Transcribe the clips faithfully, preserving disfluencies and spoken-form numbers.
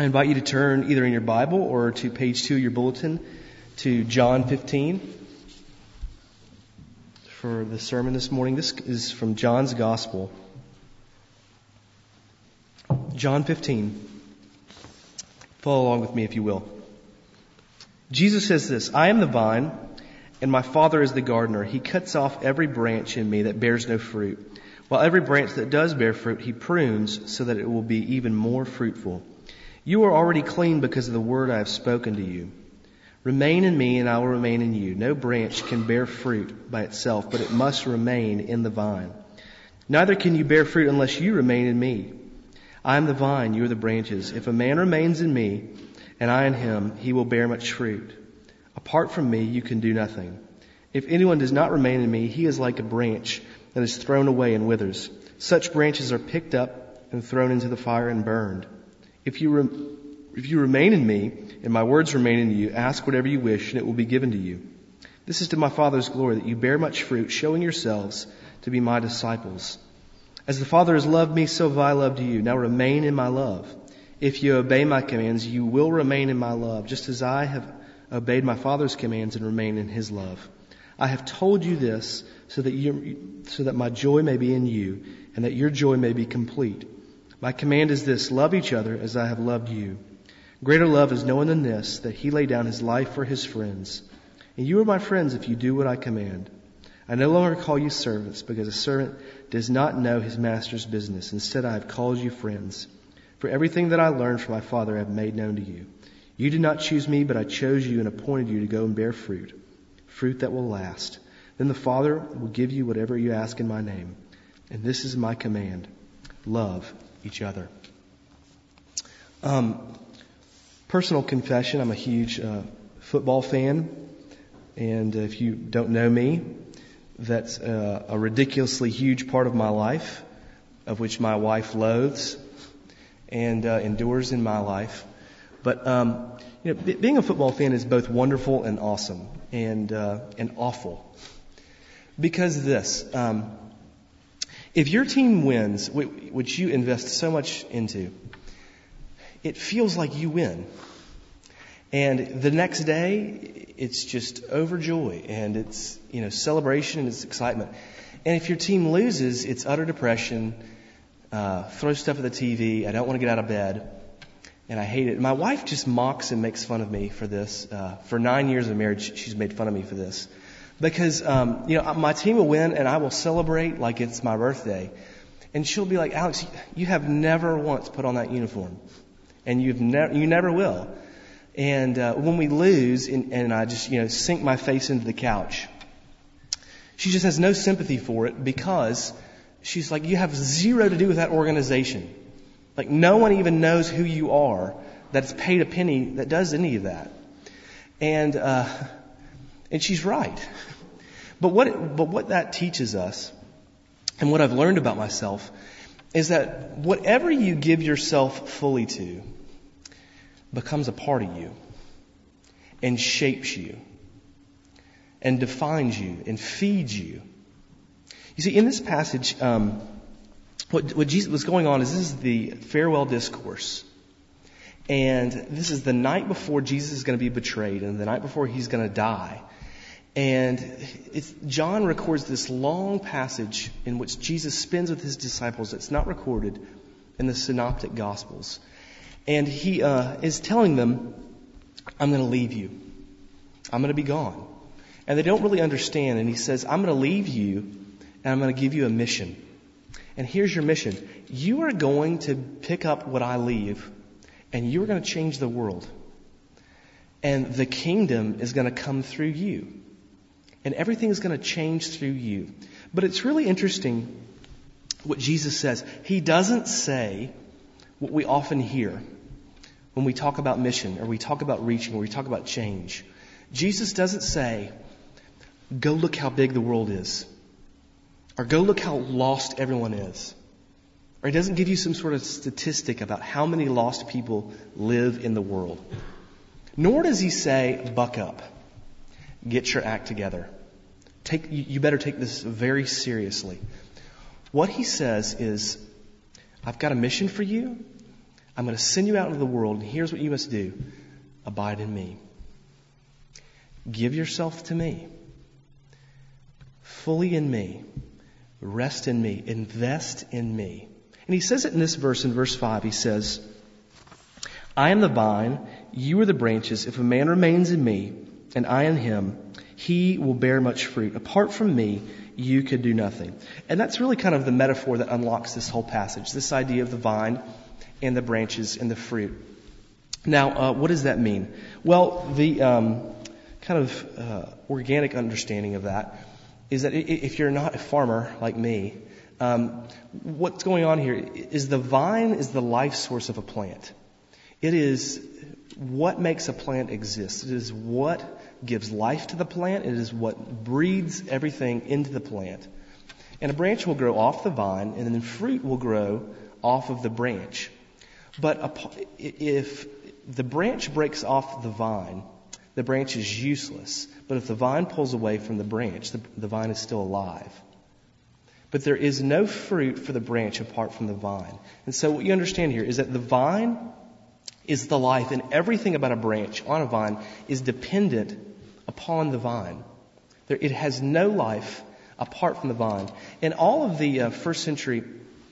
I invite you to turn either in your Bible or to page two of your bulletin to John fifteen for the sermon this morning. This is from John's Gospel. John fifteen. Follow along with me if you will. Jesus says this, "I am the vine, and my Father is the gardener. He cuts off every branch in me that bears no fruit, while every branch that does bear fruit he prunes so that it will be even more fruitful. You are already clean because of the word I have spoken to you. Remain in me and I will remain in you. No branch can bear fruit by itself, but it must remain in the vine. Neither can you bear fruit unless you remain in me. I am the vine, you are the branches. If a man remains in me and I in him, he will bear much fruit. Apart from me, you can do nothing. If anyone does not remain in me, he is like a branch that is thrown away and withers. Such branches are picked up and thrown into the fire and burned. If you re- if you remain in me and my words remain in you, ask whatever you wish and it will be given to you. This is to my Father's glory that you bear much fruit, showing yourselves to be my disciples. As the Father has loved me, so have I loved you. Now remain in my love. If you obey my commands, you will remain in my love, just as I have obeyed my Father's commands and remain in his love. I have told you this so that you, so that my joy may be in you and that your joy may be complete. My command is this, love each other as I have loved you. Greater love is no one than this, that he lay down his life for his friends. And you are my friends if you do what I command. I no longer call you servants, because a servant does not know his master's business. Instead, I have called you friends. For everything that I learned from my Father I have made known to you. You did not choose me, but I chose you and appointed you to go and bear fruit, fruit that will last. Then the Father will give you whatever you ask in my name. And this is my command, love each other." Um, personal confession, I'm a huge uh, football fan. And if you don't know me, that's uh, a ridiculously huge part of my life, of which my wife loathes and uh, endures in my life. But um, you know, b- being a football fan is both wonderful and awesome and uh, and awful. Because of this, um, if your team wins, which you invest so much into, it feels like you win. And the next day, it's just overjoy and it's, you know, celebration and it's excitement. And if your team loses, it's utter depression, uh, throw stuff at the T V, I don't want to get out of bed, and I hate it. My wife just mocks and makes fun of me for this. Uh, for nine years of marriage, she's made fun of me for this. Because, um, you know, my team will win and I will celebrate like it's my birthday. And she'll be like, "Alex, you have never once put on that uniform. And you've never, you never will." And uh, when we lose, and, and I just, you know, sink my face into the couch, she just has no sympathy for it because she's like, you have zero to do with that organization. Like, no one even knows who you are that's paid a penny that does any of that. And uh, and she's right. But what it, but what that teaches us, and what I've learned about myself, is that whatever you give yourself fully to becomes a part of you and shapes you and defines you and feeds you. You see, in this passage, um, what, what Jesus was going on is this is the farewell discourse. And this is the night before Jesus is going to be betrayed and the night before he's going to die. And it's, John records this long passage in which Jesus spends with his disciples that's not recorded in the Synoptic Gospels. And he uh, is telling them, I'm going to leave you. I'm going to be gone. And they don't really understand. And he says, I'm going to leave you and I'm going to give you a mission. And here's your mission. You are going to pick up what I leave and you're going to change the world. And the kingdom is going to come through you. And everything is going to change through you. But it's really interesting what Jesus says. He doesn't say what we often hear when we talk about mission or we talk about reaching or we talk about change. Jesus doesn't say, go look how big the world is. Or go look how lost everyone is. Or he doesn't give you some sort of statistic about how many lost people live in the world. Nor does he say, buck up. Get your act together. Take, you better take this very seriously. What he says is, I've got a mission for you. I'm going to send you out into the world, and here's what you must do. Abide in me. Give yourself to me. Fully in me. Rest in me. Invest in me. And he says it in this verse, in verse five. He says, I am the vine, you are the branches. If a man remains in me, and I in him, he will bear much fruit. Apart from me, you could do nothing. And that's really kind of the metaphor that unlocks this whole passage, this idea of the vine and the branches and the fruit. Now, uh, what does that mean? Well, the um, kind of uh, organic understanding of that is that if you're not a farmer like me, um, what's going on here is the vine is the life source of a plant. It is what makes a plant exist. It is what gives life to the plant. It is what breathes everything into the plant. And a branch will grow off the vine, and then fruit will grow off of the branch. But if the branch breaks off the vine, the branch is useless. But if the vine pulls away from the branch, the, the vine is still alive. But there is no fruit for the branch apart from the vine. And so what you understand here is that the vine is the life, and everything about a branch on a vine is dependent upon the vine. There, it has no life apart from the vine. And all of the uh, first century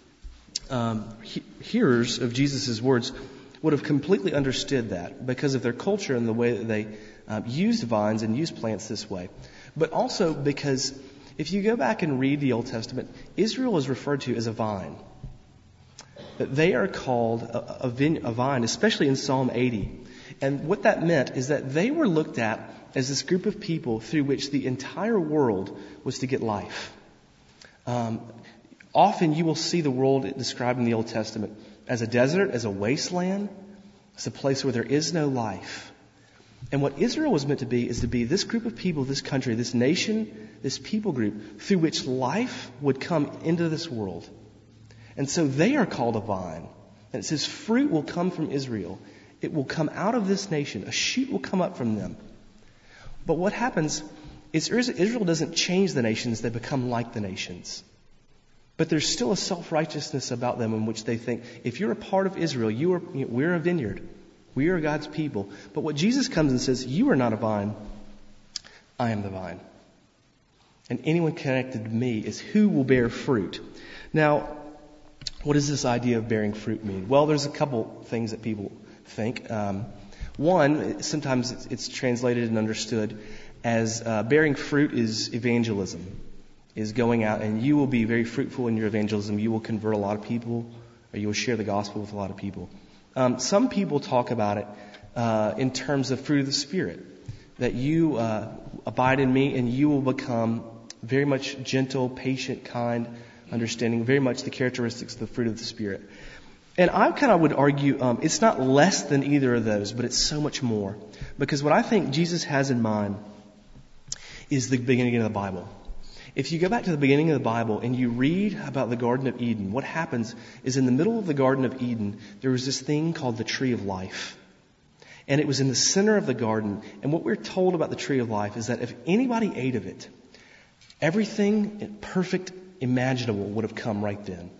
um, he- hearers of Jesus' words would have completely understood that because of their culture and the way that they uh, used vines and used plants this way. But also because if you go back and read the Old Testament, Israel is referred to as a vine. That they are called a, a, vine, a vine, especially in Psalm eighty. And what that meant is that they were looked at as this group of people through which the entire world was to get life. Um, often you will see the world described in the Old Testament as a desert, as a wasteland, as a place where there is no life. And what Israel was meant to be is to be this group of people, this country, this nation, this people group through which life would come into this world. And so they are called a vine. And it says fruit will come from Israel. It will come out of this nation. A shoot will come up from them. But what happens is Israel doesn't change the nations. They become like the nations. But there's still a self-righteousness about them in which they think, if you're a part of Israel, you are, you know, we're a vineyard. We are God's people. But what Jesus comes and says, you are not a vine. I am the vine. And anyone connected to me is who will bear fruit. Now, what does this idea of bearing fruit mean? Well, there's a couple things that people think. Um, one, sometimes it's, it's translated and understood as uh, bearing fruit is evangelism, is going out and you will be very fruitful in your evangelism. You will convert a lot of people, or you will share the gospel with a lot of people. Um, some people talk about it uh, in terms of fruit of the Spirit, that you uh, abide in me and you will become very much gentle, patient, kind, understanding, very much the characteristics of the fruit of the Spirit. And I kind of would argue um, it's not less than either of those, but it's so much more. Because what I think Jesus has in mind is the beginning of the Bible. If you go back to the beginning of the Bible and you read about the Garden of Eden, what happens is in the middle of the Garden of Eden, there was this thing called the Tree of Life. And it was in the center of the garden. And what we're told about the Tree of Life is that if anybody ate of it, everything perfect imaginable would have come right then.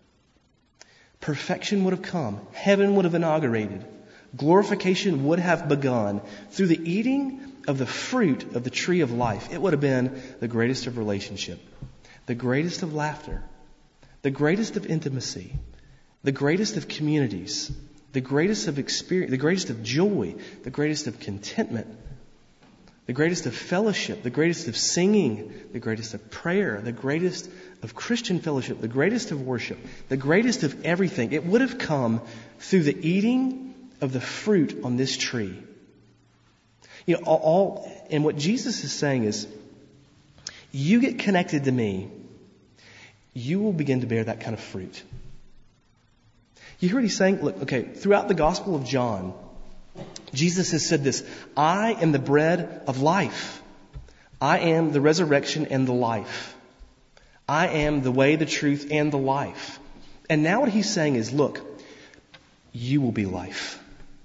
Perfection would have come. Heaven would have inaugurated. Glorification would have begun through the eating of the fruit of the tree of life. It would have been the greatest of relationship, the greatest of laughter, the greatest of intimacy, the greatest of communities, the greatest of experience, the greatest of joy, the greatest of contentment, the greatest of fellowship, the greatest of singing, the greatest of prayer, the greatest of Christian fellowship, the greatest of worship, the greatest of everything. It would have come through the eating of the fruit on this tree. You know, all, all and what Jesus is saying is, you get connected to me, you will begin to bear that kind of fruit. You hear what he's saying? Look, okay, throughout the Gospel of John, Jesus has said this, I am the bread of life. I am the resurrection and the life. I am the way, the truth, and the life. And now what he's saying is, look, you will be life.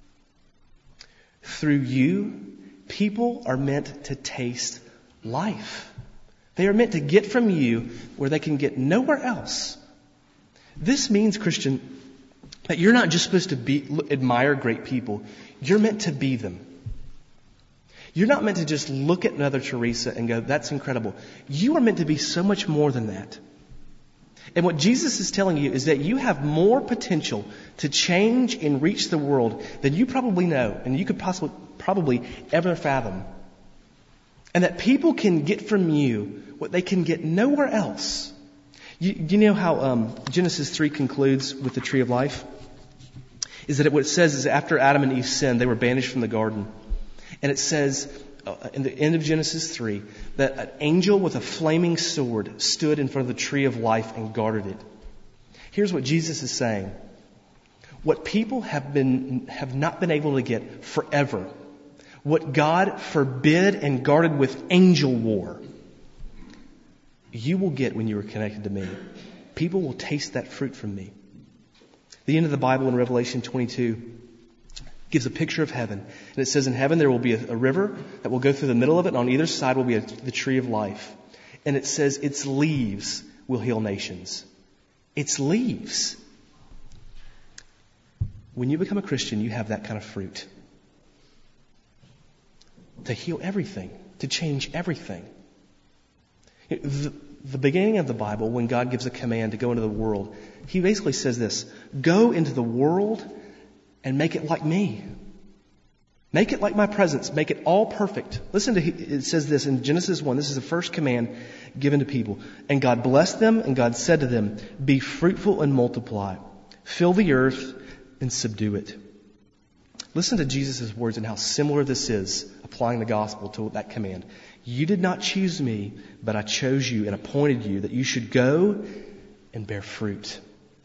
Through you, people are meant to taste life. They are meant to get from you where they can get nowhere else. This means, Christian, That you're not just supposed to be, admire great people. You're meant to be them. You're not meant to just look at Mother Teresa and go, that's incredible. You are meant to be so much more than that. And what Jesus is telling you is that you have more potential to change and reach the world than you probably know and you could possibly probably ever fathom. And that people can get from you what they can get nowhere else. You, you know how um, Genesis three concludes with the tree of life? Is that it, what it says is after Adam and Eve sinned, they were banished from the garden. And it says uh, in the end of Genesis three that an angel with a flaming sword stood in front of the tree of life and guarded it. Here's what Jesus is saying. What people have been have not been able to get forever, what God forbid and guarded with angel war, you will get when you are connected to me. People will taste that fruit from me. The end of the Bible in Revelation twenty-two gives a picture of heaven. And it says in heaven there will be a, a river that will go through the middle of it, and on either side will be a, the tree of life. And it says its leaves will heal nations. Its leaves. When you become a Christian, you have that kind of fruit. To heal everything. To change everything. The, the beginning of the Bible, when God gives a command to go into the world, He basically says this, go into the world and make it like me. Make it like my presence. Make it all perfect. Listen to, it says this in Genesis one. This is the first command given to people. And God blessed them, and God said to them, be fruitful and multiply. Fill the earth and subdue it. Listen to Jesus' words and how similar this is, applying the gospel to that command. You did not choose me, but I chose you and appointed you that you should go and bear fruit.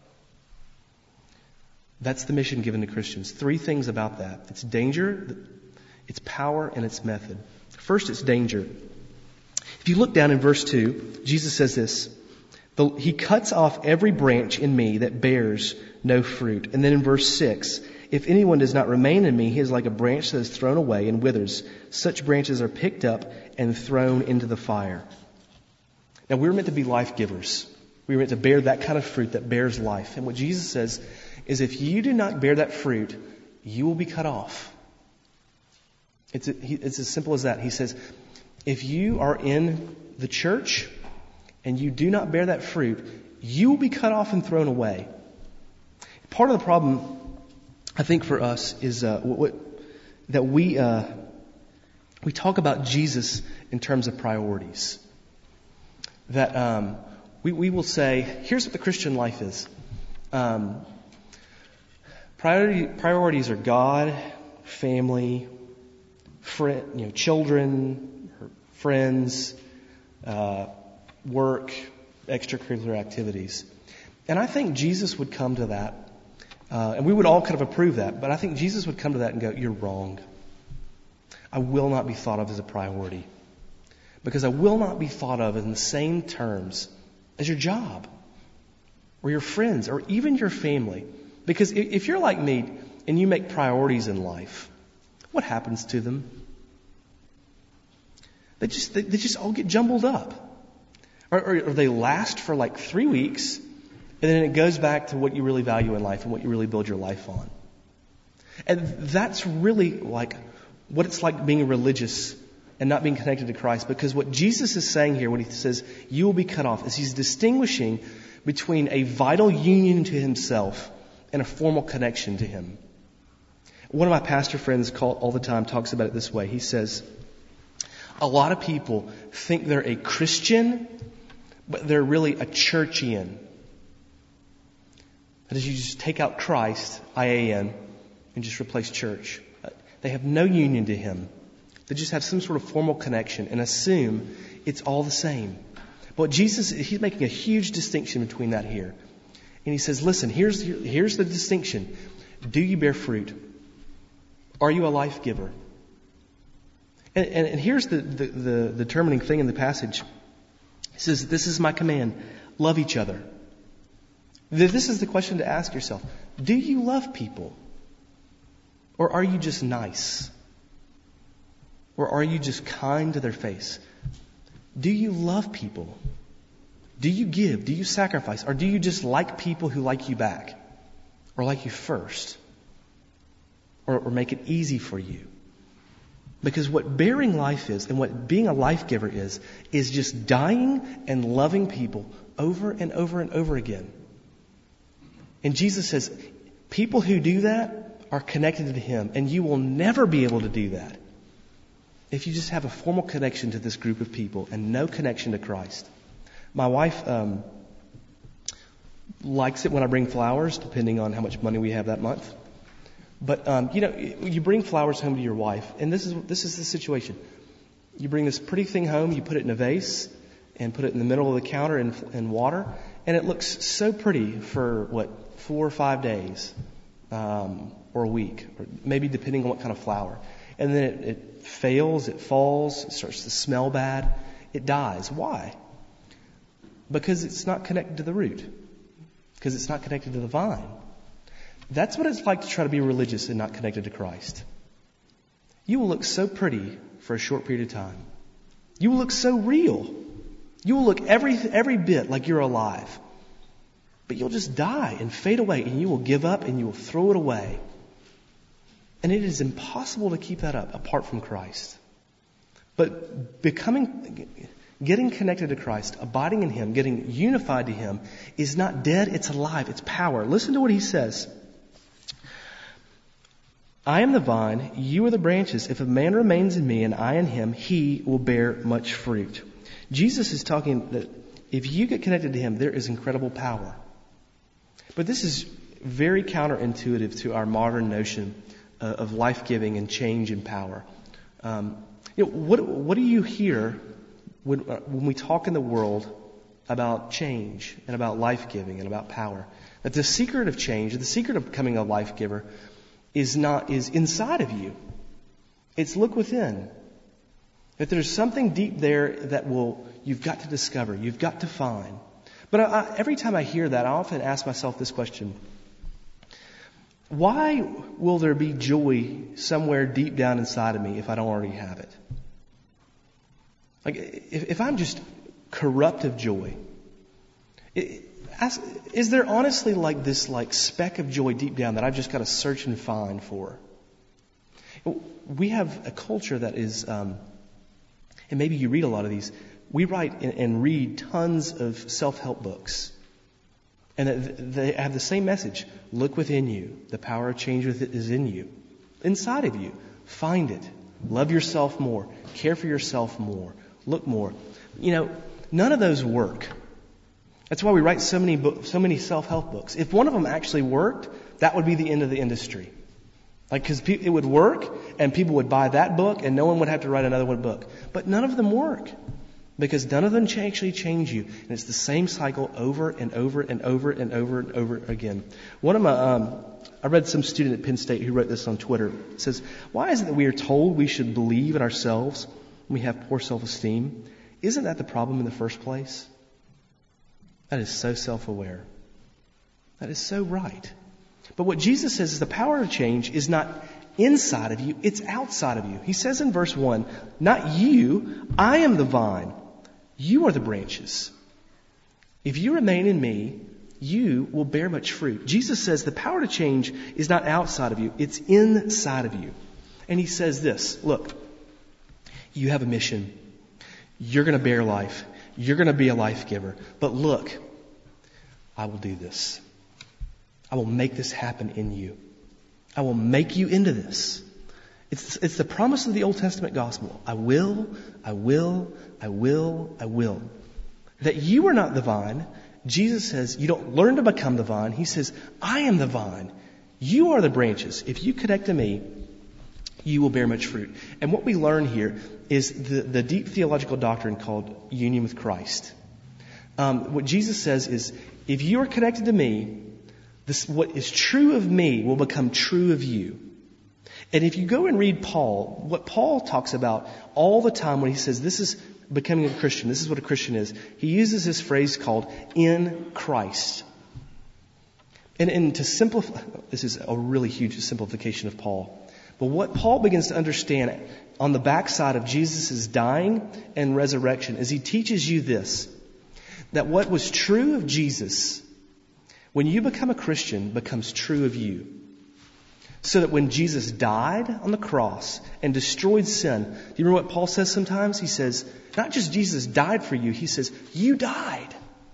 That's the mission given to Christians. Three things about that. It's danger, it's power, and it's method. First, it's danger. If you look down in verse two, Jesus says this, He cuts off every branch in me that bears no fruit. And then in verse six, if anyone does not remain in me, he is like a branch that is thrown away and withers. Such branches are picked up and thrown into the fire. Now, we're meant to be life givers. We're meant to bear that kind of fruit that bears life. And what Jesus says is if you do not bear that fruit, you will be cut off. It's, a, he, it's as simple as that. He says, if you are in the church and you do not bear that fruit, you will be cut off and thrown away. Part of the problem, I think, for us is uh, what, what, that we uh, we talk about Jesus in terms of priorities. That um, we, we will say, here's what the Christian life is. Um, priority, priorities are God, family, friend, you know, children, friends, uh, work, extracurricular activities. And I think Jesus would come to that, uh, and we would all kind of approve that, but I think Jesus would come to that and go, you're wrong. I will not be thought of as a priority. Because I will not be thought of in the same terms as your job, or your friends, or even your family. Because if you're like me, and you make priorities in life, what happens to them? They just they, they just all get jumbled up. Or, or, or they last for like three weeks, and then it goes back to what you really value in life and what you really build your life on. And that's really like what it's like being religious and not being connected to Christ. Because what Jesus is saying here when he says you will be cut off is he's distinguishing between a vital union to himself and a formal connection to him. One of my pastor friends call, all the time talks about it this way. He says, a lot of people think they're a Christian, but they're really a churchian. That is, you just take out Christ, I A N, and just replace church. They have no union to him. They just have some sort of formal connection and assume it's all the same. But Jesus, he's making a huge distinction between that here. And he says, listen, here's, here's the distinction. Do you bear fruit? Are you a life giver? And, and, and here's the, the, the determining thing in the passage. He says, this is my command. Love each other. This is the question to ask yourself. Do you love people? Or are you just nice? Or are you just kind to their face? Do you love people? Do you give? Do you sacrifice? Or do you just like people who like you back? or like you first, or, or make it easy for you. Because what bearing life is, and what being a life giver is, is just dying and loving people over and over and over again. And Jesus says, people who do that are connected to Him, and you will never be able to do that if you just have a formal connection to this group of people and no connection to Christ. My wife um, likes it when I bring flowers, depending on how much money we have that month. But, um, you know, you bring flowers home to your wife, and this is this is the situation. You bring this pretty thing home, you put it in a vase, and put it in the middle of the counter in, in water, and it looks so pretty for, what, four or five days, um, or a week, or maybe depending on what kind of flower. And then it, it fails, it falls, it starts to smell bad, it dies. Why? Because it's not connected to the root. Because it's not connected to the vine. That's what it's like to try to be religious and not connected to Christ. You will look so pretty for a short period of time. You will look so real. You will look every every bit like you're alive. But you'll just die and fade away, and you will give up and you will throw it away. And it is impossible to keep that up apart from Christ. But becoming, getting connected to Christ, abiding in Him, getting unified to Him is not dead, it's alive, it's power. Listen to what He says. I am the vine, you are the branches. If a man remains in me and I in him, he will bear much fruit. Jesus is talking that if you get connected to Him, there is incredible power. But this is very counterintuitive to our modern notion uh, of life-giving and change and power. Um, you know, what, what do you hear when, uh, when we talk in the world about change and about life-giving and about power? That the secret of change, the secret of becoming a life-giver is not, is inside of you. It's look within. That there's something deep there that will, you've got to discover, you've got to find. But I, I, every time I hear that, I often ask myself this question. Why will there be joy somewhere deep down inside of me if I don't already have it? Like, if, if I'm just corrupt of joy, it, ask, is there honestly like this like speck of joy deep down that I've just got to search and find for? We have a culture that is, um, and maybe you read a lot of these, we write and, and read tons of self-help books. And they have the same message. Look within you. The power of change is in you. Inside of you. Find it. Love yourself more. Care for yourself more. Look more. You know, none of those work. That's why we write so many bo- so many self-help books. If one of them actually worked, that would be the end of the industry. Like, because pe- it would work, and people would buy that book, and no one would have to write another one book. But none of them work. Because none of them actually change you. And it's the same cycle over and over and over and over and over again. One of my, um, I read some student at Penn State who wrote this on Twitter. It says, why is it that we are told we should believe in ourselves when we have poor self-esteem? Isn't that the problem in the first place? That is so self-aware. That is so right. But what Jesus says is the power of change is not inside of you, it's outside of you. He says in verse one, not you, I am the vine. You are the branches. If you remain in me, you will bear much fruit. Jesus says the power to change is not outside of you, it's inside of you. And He says this, look, you have a mission. You're going to bear life. You're going to be a life giver. But look, I will do this. I will make this happen in you. I will make you into this. It's, it's the promise of the Old Testament gospel. I will, I will, I will, I will. That you are not the vine. Jesus says you don't learn to become the vine. He says, I am the vine. You are the branches. If you connect to me, you will bear much fruit. And what we learn here is the, the deep theological doctrine called union with Christ. Um, what Jesus says is, if you are connected to me, this, what is true of me will become true of you. And if you go and read Paul, what Paul talks about all the time when he says this is becoming a Christian, this is what a Christian is, he uses this phrase called in Christ. And, and to simplify, this is a really huge simplification of Paul. But what Paul begins to understand on the backside of Jesus' dying and resurrection is he teaches you this, that what was true of Jesus when you become a Christian, becomes true of you. So that when Jesus died on the cross and destroyed sin, do you remember what Paul says sometimes? He says, not just Jesus died for you, he says, you died.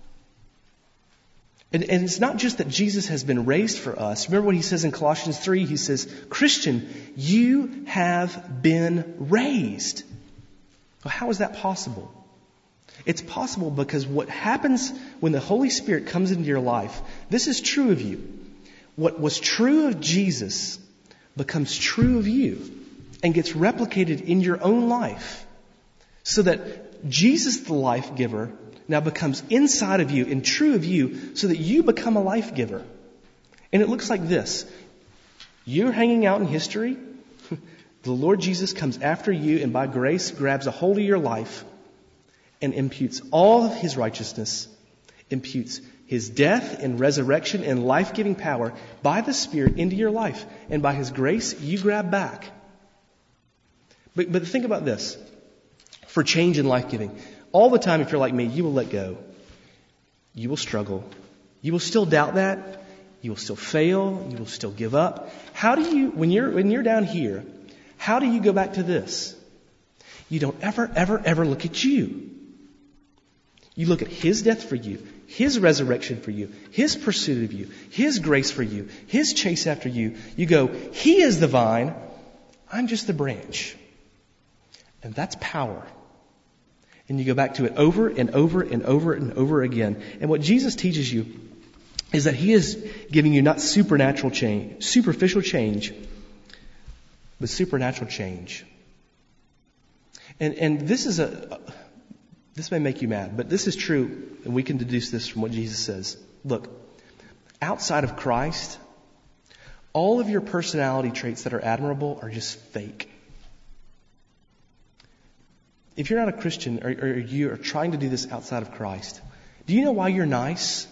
And, and it's not just that Jesus has been raised for us. Remember what he says in Colossians three? He says, Christian, you have been raised. Well, how is that possible? It's possible because what happens when the Holy Spirit comes into your life, this is true of you. What was true of Jesus becomes true of you and gets replicated in your own life. So that Jesus, the life giver, now becomes inside of you and true of you so that you become a life giver. And it looks like this. You're hanging out in history. The Lord Jesus comes after you and by grace grabs a hold of your life and imputes all of his righteousness, imputes his death and resurrection and life-giving power by the Spirit into your life. And by his grace, you grab back. But, but think about this. For change and life-giving. All the time, if you're like me, you will let go. You will struggle. You will still doubt that. You will still fail. You will still give up. How do you, when you're, when you're down here, how do you go back to this? You don't ever, ever, ever look at you. You look at his death for you, his resurrection for you, his pursuit of you, his grace for you, his chase after you. You go, he is the vine, I'm just the branch. And that's power. And you go back to it over and over and over and over again. And what Jesus teaches you is that he is giving you not supernatural change, superficial change, but supernatural change. And and this is a, this may make you mad, but this is true, and we can deduce this from what Jesus says. Look, outside of Christ, all of your personality traits that are admirable are just fake. If you're not a Christian or, or you are trying to do this outside of Christ, do you know why you're nice?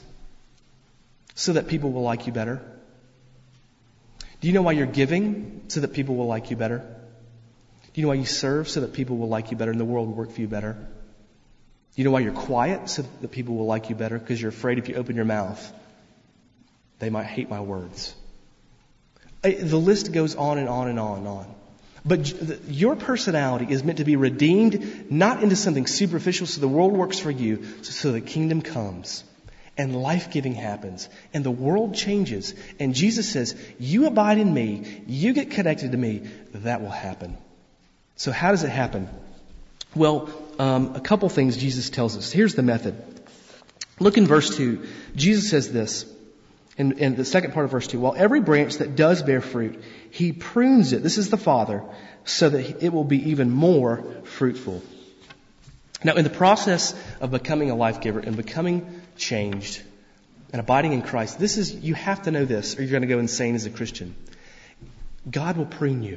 So that people will like you better. Do you know why you're giving? So that people will like you better. Do you know why you serve? So that people will like you better and the world will work for you better. Do you know why you're quiet? So that people will like you better, because you're afraid if you open your mouth, they might hate my words. The list goes on and on and on and on. But your personality is meant to be redeemed, not into something superficial so the world works for you, so the kingdom comes and life-giving happens and the world changes. And Jesus says, you abide in me, you get connected to me, that will happen. So how does it happen? Well, um, a couple things Jesus tells us. Here's the method. Look in verse two. Jesus says this. In, in the second part of verse two, while every branch that does bear fruit, he prunes it, this is the Father, so that it will be even more fruitful. Now, in the process of becoming a life giver and becoming changed and abiding in Christ, this is, you have to know this or you're going to go insane as a Christian. God will prune you.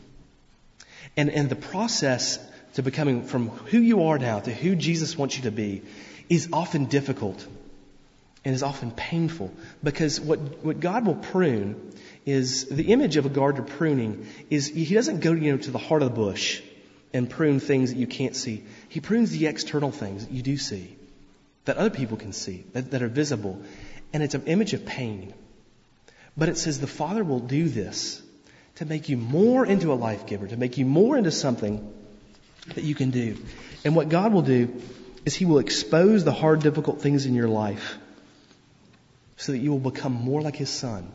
And, and the process to becoming from who you are now to who Jesus wants you to be is often difficult. And is often painful, because what, what God will prune is the image of a gardener pruning is he doesn't go, you know, to the heart of the bush and prune things that you can't see. He prunes the external things that you do see, that other people can see, that, that are visible. And it's an image of pain. But it says the Father will do this to make you more into a life giver, to make you more into something that you can do. And what God will do is he will expose the hard, difficult things in your life, so that you will become more like his Son.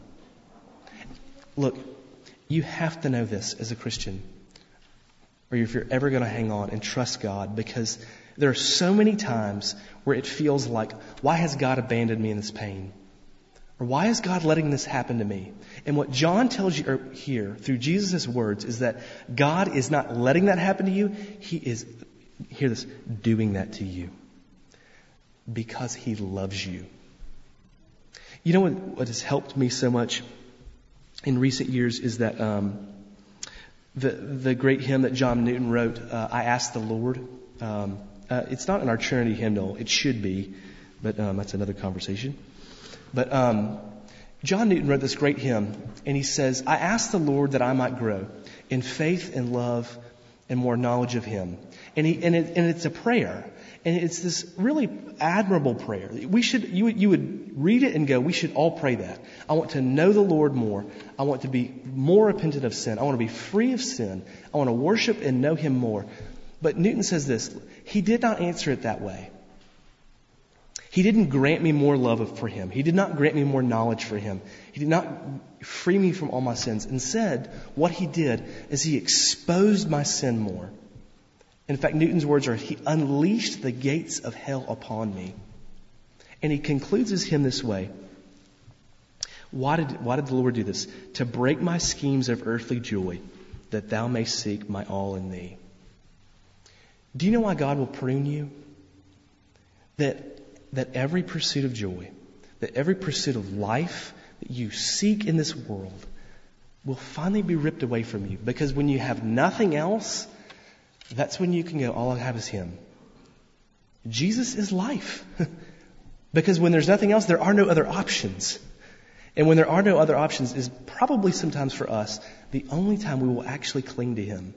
Look, you have to know this as a Christian, or if you're ever going to hang on and trust God, because there are so many times where it feels like, why has God abandoned me in this pain? Or why is God letting this happen to me? And what John tells you here through Jesus' words is that God is not letting that happen to you. He is, hear this, doing that to you because he loves you. You know what, what has helped me so much in recent years is that um, the the great hymn that John Newton wrote, uh, I Ask the Lord. Um, uh, it's not in our Trinity hymnal. It should be, but um, that's another conversation. But um, John Newton wrote this great hymn, and he says, I ask the Lord that I might grow in faith and love and more knowledge of him. And he and, it, and it's a prayer. And it's this really admirable prayer. We should, you would, you would read it and go, we should all pray that. I want to know the Lord more. I want to be more repentant of sin. I want to be free of sin. I want to worship and know Him more. But Newton says this, He did not answer it that way. He didn't grant me more love for Him. He did not grant me more knowledge for Him. He did not free me from all my sins. Instead, what He did is He exposed my sin more. In fact, Newton's words are, He unleashed the gates of hell upon me. And he concludes his hymn this way. Why did, why did the Lord do this? To break my schemes of earthly joy, that thou mayst seek my all in thee. Do you know why God will prune you? That, that every pursuit of joy, that every pursuit of life that you seek in this world will finally be ripped away from you. Because when you have nothing else, that's when you can go, all I have is Him. Jesus is life. Because when there's nothing else, there are no other options. And when there are no other options is probably sometimes for us the only time we will actually cling to Him.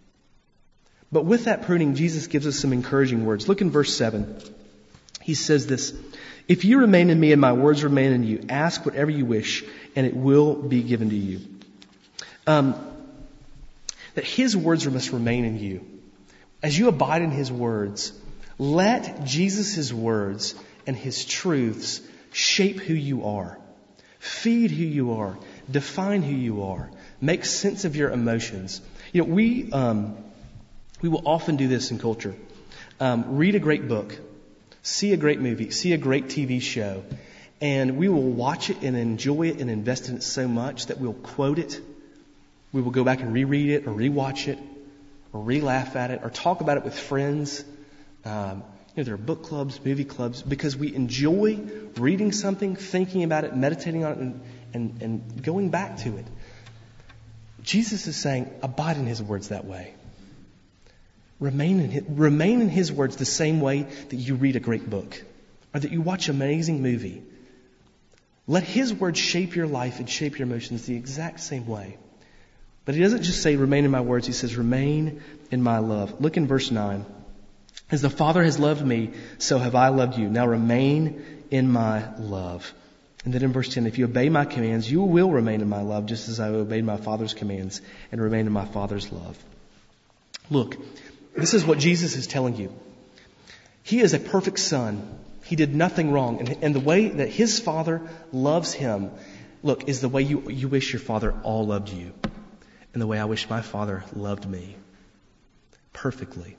But with that pruning, Jesus gives us some encouraging words. Look in verse seven. He says this, if you remain in me and my words remain in you, ask whatever you wish and it will be given to you. Um, that His words must remain in you. As you abide in His words, let Jesus' words and His truths shape who you are. Feed who you are. Define who you are. Make sense of your emotions. You know, we um, we will often do this in culture. Um, read a great book. See a great movie. See a great T V show. And we will watch it and enjoy it and invest in it so much that we'll quote it. We will go back and reread it or rewatch it or re-laugh at it or talk about it with friends. Um, you know, there are book clubs, movie clubs, because we enjoy reading something, thinking about it, meditating on it, and, and, and going back to it. Jesus is saying, abide in His words that way. Remain in His, remain in His words the same way that you read a great book or that you watch an amazing movie. Let His words shape your life and shape your emotions the exact same way. But He doesn't just say, remain in my words. He says, remain in my love. Look in verse nine. As the Father has loved me, so have I loved you. Now remain in my love. And then in verse ten, if you obey my commands, you will remain in my love, just as I obeyed my Father's commands and remain in my Father's love. Look, this is what Jesus is telling you. He is a perfect Son. He did nothing wrong. And, and the way that His Father loves Him, look, is the way you, you wish your Father all loved you. And the way I wish my Father loved me. Perfectly.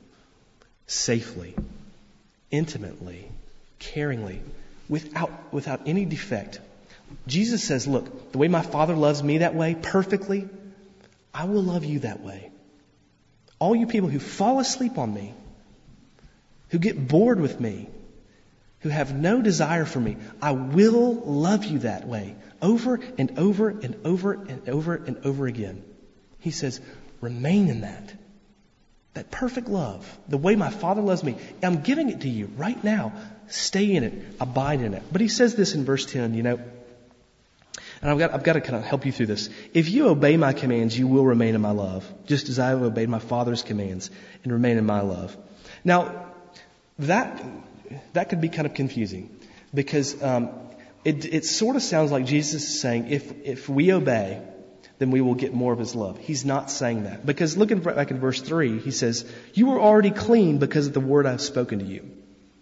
Safely, intimately, caringly, without without any defect. Jesus says, look, the way my Father loves me that way, perfectly, I will love you that way. All you people who fall asleep on me, who get bored with me, who have no desire for me, I will love you that way, over and over and over and over and over again. He says, remain in that. That perfect love, the way my Father loves me, I'm giving it to you right now. Stay in it. Abide in it. But He says this in verse ten, you know, and I've got, I've got to kind of help you through this. If you obey my commands, you will remain in my love, just as I have obeyed my Father's commands and remain in my love. Now, that, that could be kind of confusing because, um, it, it sort of sounds like Jesus is saying, if, if we obey, then we will get more of His love. He's not saying that. Because looking back in verse three, He says, you are already clean because of the word I've spoken to you.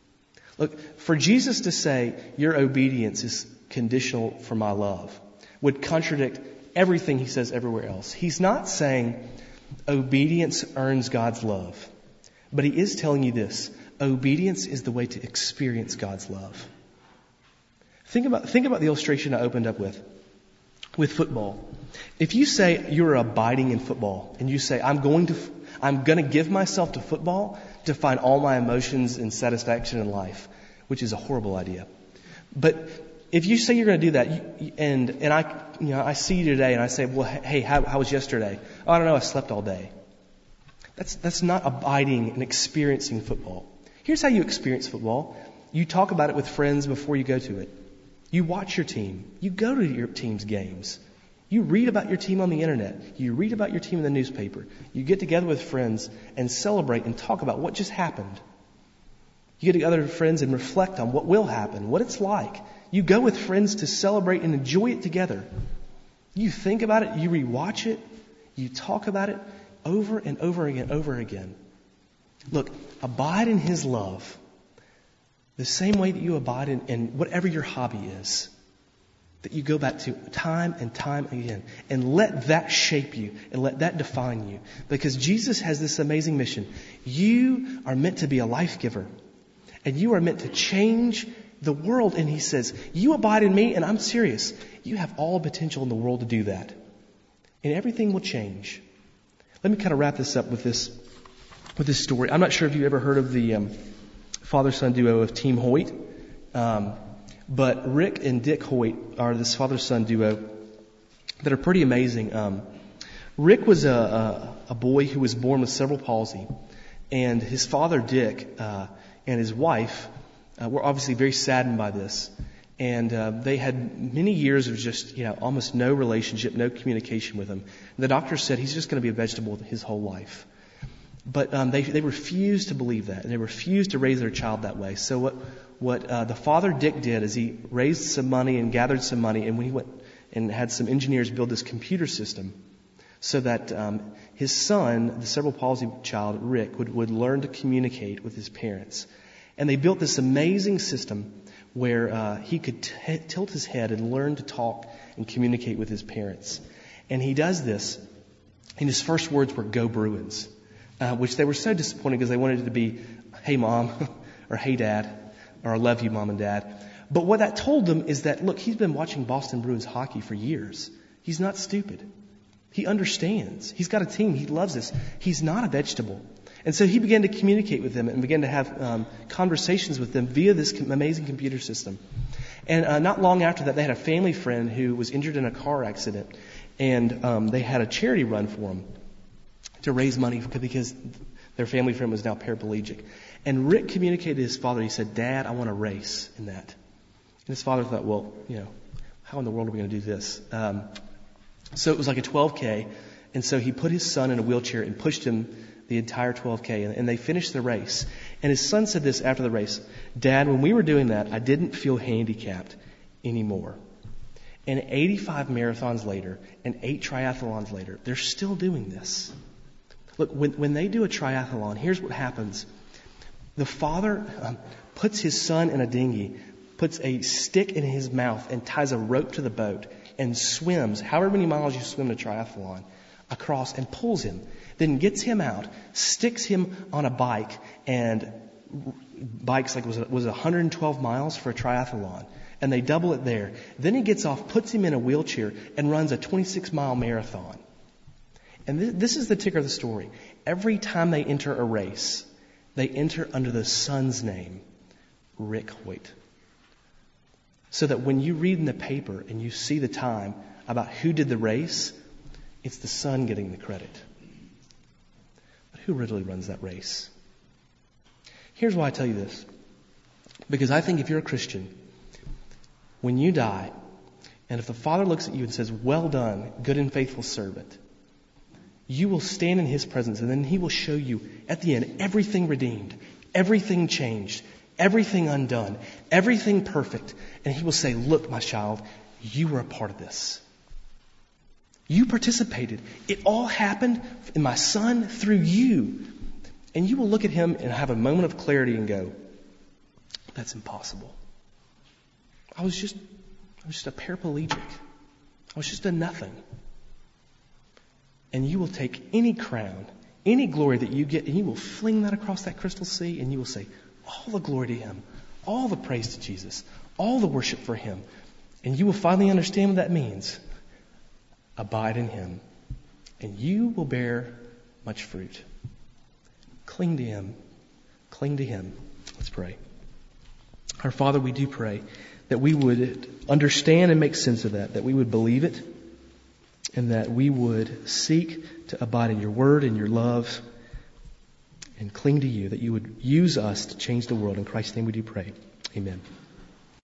Look, for Jesus to say your obedience is conditional for my love would contradict everything He says everywhere else. He's not saying obedience earns God's love. But He is telling you this. Obedience is the way to experience God's love. Think about, think about the illustration I opened up with. With football. If you say you're abiding in football and you say, I'm going to, I'm going to give myself to football to find all my emotions and satisfaction in life, which is a horrible idea. But if you say you're going to do that you, and, and I, you know, I see you today and I say, well, hey, how, how was yesterday? Oh, I don't know. I slept all day. That's, that's not abiding and experiencing football. Here's how you experience football. You talk about it with friends before you go to it. You watch your team. You go to your team's games. You read about your team on the internet. You read about your team in the newspaper. You get together with friends and celebrate and talk about what just happened. You get together with friends and reflect on what will happen, what it's like. You go with friends to celebrate and enjoy it together. You think about it, you rewatch it, you talk about it over and over again, over again. Look, abide in His love the same way that you abide in, in whatever your hobby is. That you go back to time and time again. And let that shape you and let that define you. Because Jesus has this amazing mission. You are meant to be a life giver. And you are meant to change the world. And He says, you abide in me and I'm serious. You have all potential in the world to do that. And everything will change. Let me kind of wrap this up with this, with this story. I'm not sure if you ever heard of the um, father-son duo of Team Hoyt. Um, But Rick and Dick Hoyt are this father-son duo that are pretty amazing. Um, Rick was a, a, a boy who was born with cerebral palsy, and his father Dick uh, and his wife uh, were obviously very saddened by this. And uh, they had many years of just, you know, almost no relationship, no communication with him. And the doctor said he's just going to be a vegetable his whole life. But um, they they refused to believe that, and they refused to raise their child that way. So what what uh, the father Dick did is he raised some money and gathered some money, and when he went and had some engineers build this computer system, so that um, his son, the cerebral palsy child Rick, would would learn to communicate with his parents. And they built this amazing system where uh, he could t- tilt his head and learn to talk and communicate with his parents. And he does this, and his first words were "Go Bruins." Uh, which they were so disappointed because they wanted it to be, "Hey Mom," or "Hey Dad," or "I love you Mom and Dad." But what that told them is that, look, he's been watching Boston Bruins hockey for years. He's not stupid. He understands. He's got a team. He loves this. He's not a vegetable. And so he began to communicate with them and began to have um, conversations with them via this amazing computer system. And uh, not long after that, they had a family friend who was injured in a car accident, and um, they had a charity run for him to raise money because their family friend was now paraplegic. And Rick communicated to his father. He said, "Dad, I want to race in that." And his father thought, well, you know, how in the world are we going to do this? Um, so it was like a twelve K. And so he put his son in a wheelchair and pushed him the entire twelve K. And, and they finished the race. And his son said this after the race: "Dad, when we were doing that, I didn't feel handicapped anymore." And eighty-five marathons later and eight triathlons later, they're still doing this. Look, when, when they do a triathlon, here's what happens. The father um, puts his son in a dinghy, puts a stick in his mouth and ties a rope to the boat and swims, however many miles you swim in a triathlon, across and pulls him. Then gets him out, sticks him on a bike, and bikes like was was one hundred twelve miles for a triathlon. And they double it there. Then he gets off, puts him in a wheelchair, and runs a twenty-six mile marathon. And th- this is the ticker of the story. Every time they enter a race, they enter under the son's name, Rick Hoyt. So that when you read in the paper and you see the time about who did the race, it's the son getting the credit. But who really runs that race? Here's why I tell you this. Because I think if you're a Christian, when you die, and if the Father looks at you and says, "Well done, good and faithful servant," you will stand in His presence, and then He will show you at the end everything redeemed, everything changed, everything undone, everything perfect. And He will say, "Look, my child, you were a part of this. You participated. It all happened in my Son through you." And you will look at Him and have a moment of clarity and go, "That's impossible. I was just, I was just a paraplegic. I was just a nothing." And you will take any crown, any glory that you get, and you will fling that across that crystal sea, and you will say, "All the glory to Him, all the praise to Jesus, all the worship for Him." And you will finally understand what that means. Abide in Him, and you will bear much fruit. Cling to Him. Cling to Him. Let's pray. Our Father, we do pray that we would understand and make sense of that, that we would believe it, and that we would seek to abide in your word and your love and cling to you, that you would use us to change the world. In Christ's name we do pray. Amen.